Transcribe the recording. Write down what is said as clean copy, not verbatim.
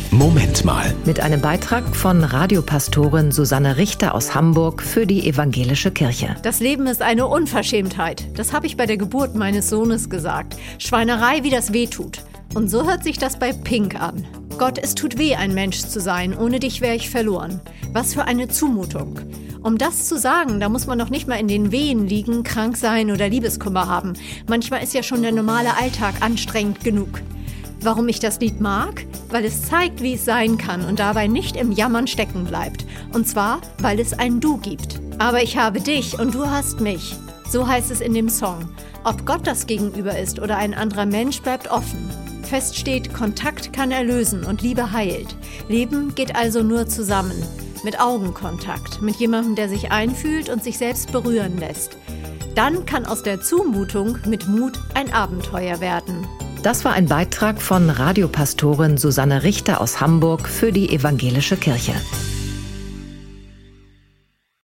Moment mal. Mit einem Beitrag von Radiopastorin Susanne Richter aus Hamburg für die Evangelische Kirche. Das Leben ist eine Unverschämtheit. Das habe ich bei der Geburt meines Sohnes gesagt. Schweinerei, wie das weh tut. Und so hört sich das bei Pink an. Gott, es tut weh, ein Mensch zu sein. Ohne dich wäre ich verloren. Was für eine Zumutung. Um das zu sagen, da muss man noch nicht mal in den Wehen liegen, krank sein oder Liebeskummer haben. Manchmal ist ja schon der normale Alltag anstrengend genug. Warum ich das Lied mag? Weil es zeigt, wie es sein kann und dabei nicht im Jammern stecken bleibt. Und zwar, weil es ein Du gibt. Aber ich habe dich und du hast mich. So heißt es in dem Song. Ob Gott das Gegenüber ist oder ein anderer Mensch, bleibt offen. Fest steht, Kontakt kann erlösen und Liebe heilt. Leben geht also nur zusammen. Mit Augenkontakt, mit jemandem, der sich einfühlt und sich selbst berühren lässt. Dann kann aus der Zumutung mit Mut ein Abenteuer werden. Das war ein Beitrag von Radiopastorin Susanne Richter aus Hamburg für die Evangelische Kirche.